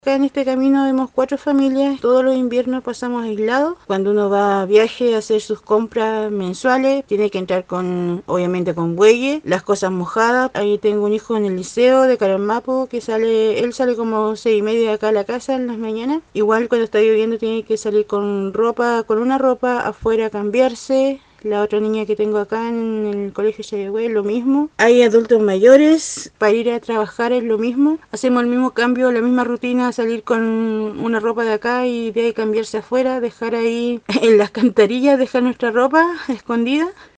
Acá en este camino vemos 4 familias, todos los inviernos pasamos aislados. Cuando uno va a viaje a hacer sus compras mensuales, tiene que entrar obviamente con bueyes, las cosas mojadas. Ahí tengo un hijo en el liceo de Caramapo que él sale como 6:30 de acá a la casa en las mañanas. Igual cuando está lloviendo tiene que salir con una ropa afuera a cambiarse. La otra niña que tengo acá en el colegio Chayagüe, lo mismo. Hay adultos mayores, para ir a trabajar es lo mismo. Hacemos el mismo cambio, la misma rutina, salir con una ropa de acá y de ahí cambiarse afuera, dejar ahí en las cantarillas, dejar nuestra ropa escondida.